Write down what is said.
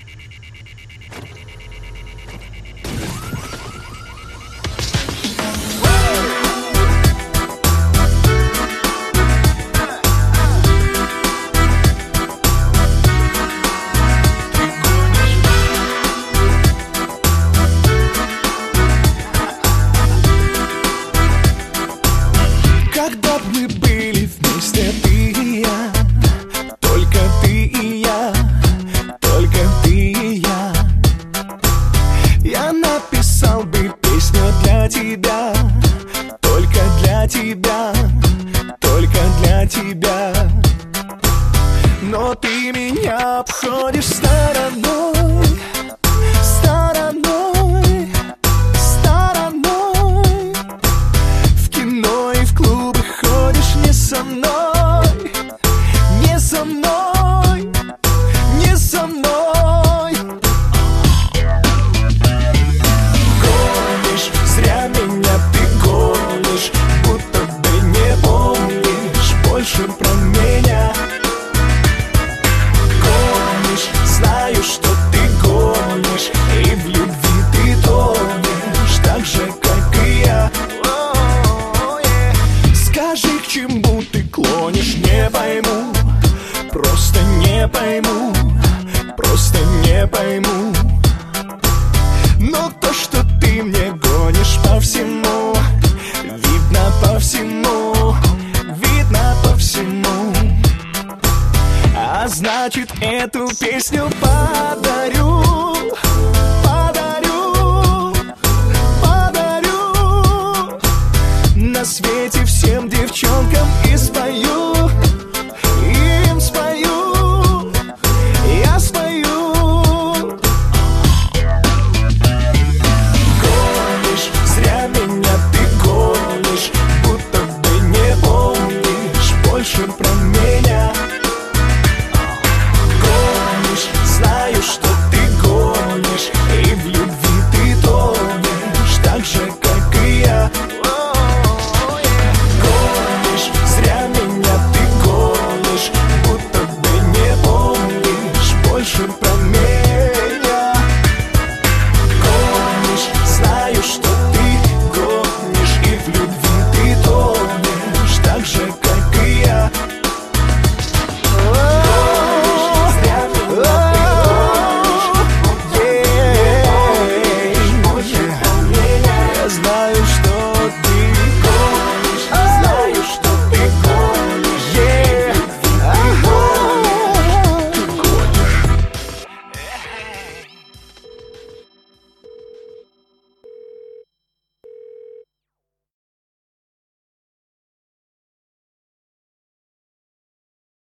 Когда б мы были вместе, ты и я, только ты и я, только ты и я. Я написал бы песню для тебя, только для тебя, только для тебя. Но ты меня обходишь стороной, стороной, стороной. В кино и в клубы ходишь не со мной, не со мной, не со мной. Гонишь, зря меня ты гонишь, будто бы не помнишь больше про меня. Гонишь, знаю, что ты гонишь, и в любви ты тонешь, так же, как и я. Скажи, к чему ты клонишь, не пойму, просто не пойму, просто не пойму. Но то, что ты мне гонишь по всему, видно по всему, видно по всему. А значит, эту песню подарю, подарю, подарю на свете всем девчонкам и спою.